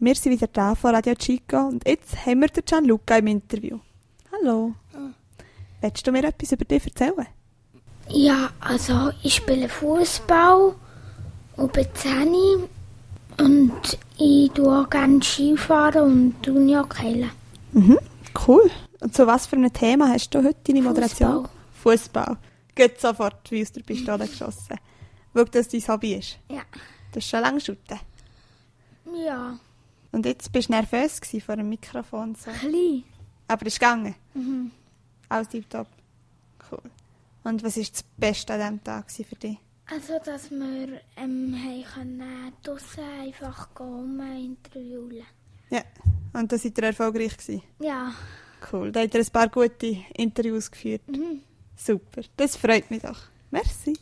Wir sind wieder da von Radio Chico und jetzt haben wir den Gianluca im Interview. Hallo. Willst du mir etwas über dich erzählen? Ja, also ich spiele Fußball und bin 10 und ich tue gerne Skifahren und Unihockey. Cool. Und zu was für einem Thema hast du heute deine Moderation? Fußball. Geht sofort wie aus der Pistole geschossen. Weil das dein Hobby ist? Ja. Das ist schon lange shooten. Ja. Und jetzt bist du nervös vor dem Mikrofon. So. Klein. Aber es ist gegangen? Alles tipptopp. Cool. Und was war das Beste an diesem Tag für dich? Also, dass wir draussen einfach gehen, interviewen. Ja. Und da seid ihr erfolgreich gewesen? Ja. Cool. Da habt ihr ein paar gute Interviews geführt. Super. Das freut mich doch. Merci.